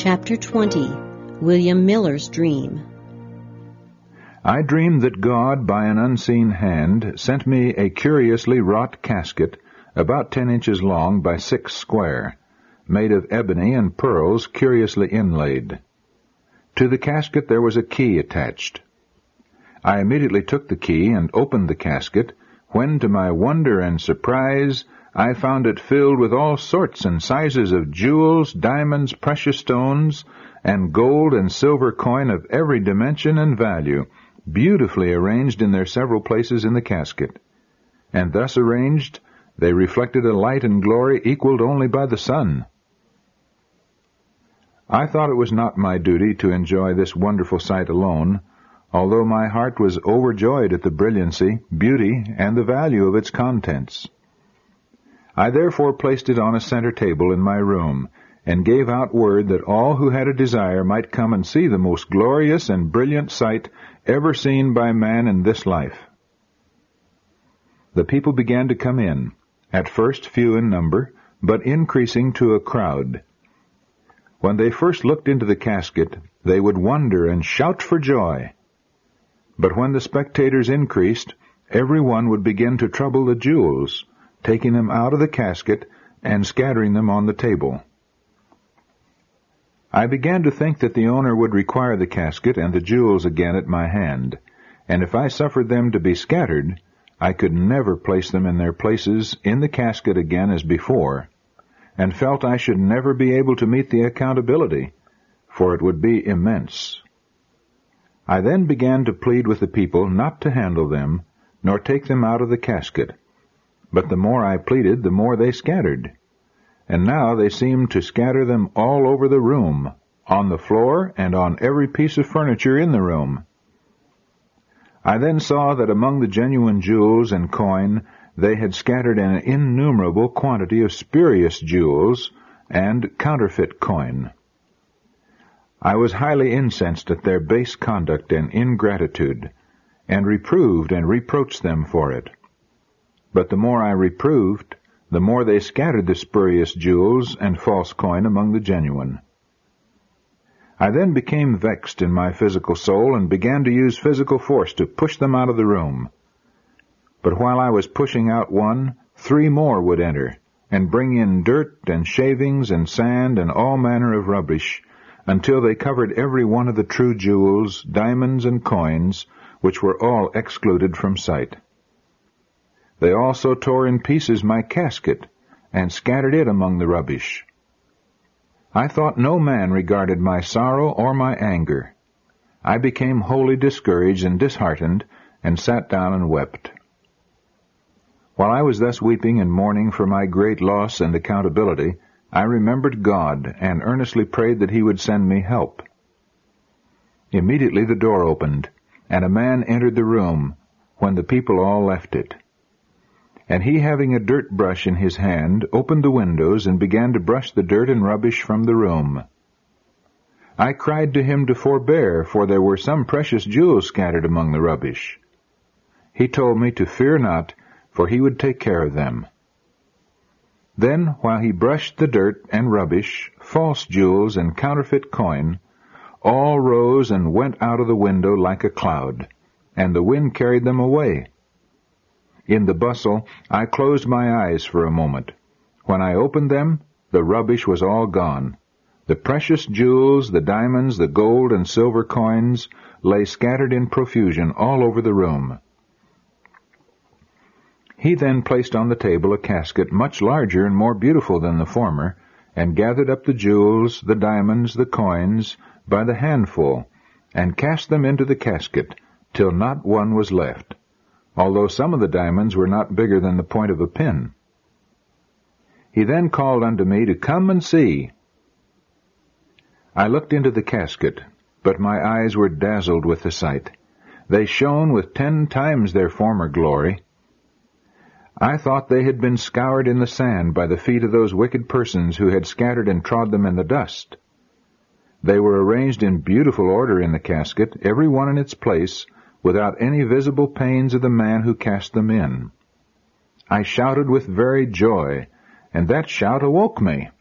Chapter 20. William Miller's Dream. I dreamed that God, by an unseen hand, sent me a curiously wrought casket about 10 inches long by 6 square, made of ebony and pearls curiously inlaid. To the casket there was a key attached. I immediately took the key and opened the casket, when, to my wonder and surprise, I found it filled with all sorts and sizes of jewels, diamonds, precious stones, and gold and silver coin of every dimension and value, beautifully arranged in their several places in the casket. And thus arranged, they reflected a light and glory equaled only by the sun. I thought it was not my duty to enjoy this wonderful sight alone, although my heart was overjoyed at the brilliancy, beauty, and the value of its contents. I therefore placed it on a center table in my room, and gave out word that all who had a desire might come and see the most glorious and brilliant sight ever seen by man in this life. The people began to come in, at first few in number, but increasing to a crowd. When they first looked into the casket, they would wonder and shout for joy. But when the spectators increased, every one would begin to trouble the jewels, taking them out of the casket and scattering them on the table. I began to think that the owner would require the casket and the jewels again at my hand, and if I suffered them to be scattered, I could never place them in their places in the casket again as before, and felt I should never be able to meet the accountability, for it would be immense. I then began to plead with the people not to handle them, nor take them out of the casket, but the more I pleaded, the more they scattered. And now they seemed to scatter them all over the room, on the floor, and on every piece of furniture in the room. I then saw that among the genuine jewels and coin they had scattered an innumerable quantity of spurious jewels and counterfeit coin. I was highly incensed at their base conduct and ingratitude, and reproved and reproached them for it. But the more I reproved, the more they scattered the spurious jewels and false coin among the genuine. I then became vexed in my physical soul and began to use physical force to push them out of the room. But while I was pushing out one, 3 more would enter, and bring in dirt and shavings and sand and all manner of rubbish, until they covered every one of the true jewels, diamonds, and coins, which were all excluded from sight. They also tore in pieces my casket, and scattered it among the rubbish. I thought no man regarded my sorrow or my anger. I became wholly discouraged and disheartened, and sat down and wept. While I was thus weeping and mourning for my great loss and accountability, I remembered God, and earnestly prayed that He would send me help. Immediately the door opened, and a man entered the room, when the people all left it. And he, having a dirt brush in his hand, opened the windows and began to brush the dirt and rubbish from the room. I cried to him to forbear, for there were some precious jewels scattered among the rubbish. He told me to fear not, for he would take care of them. Then, while he brushed the dirt and rubbish, false jewels and counterfeit coin, all rose and went out of the window like a cloud, and the wind carried them away. In the bustle, I closed my eyes for a moment. When I opened them, the rubbish was all gone. The precious jewels, the diamonds, the gold and silver coins lay scattered in profusion all over the room. He then placed on the table a casket much larger and more beautiful than the former, and gathered up the jewels, the diamonds, the coins, by the handful, and cast them into the casket, till not one was left, although some of the diamonds were not bigger than the point of a pin. He then called unto me to come and see. I looked into the casket, but my eyes were dazzled with the sight. They shone with 10 times their former glory. I thought they had been scoured in the sand by the feet of those wicked persons who had scattered and trod them in the dust. They were arranged in beautiful order in the casket, every one in its place, without any visible pains of the man who cast them in. I shouted with very joy, and that shout awoke me.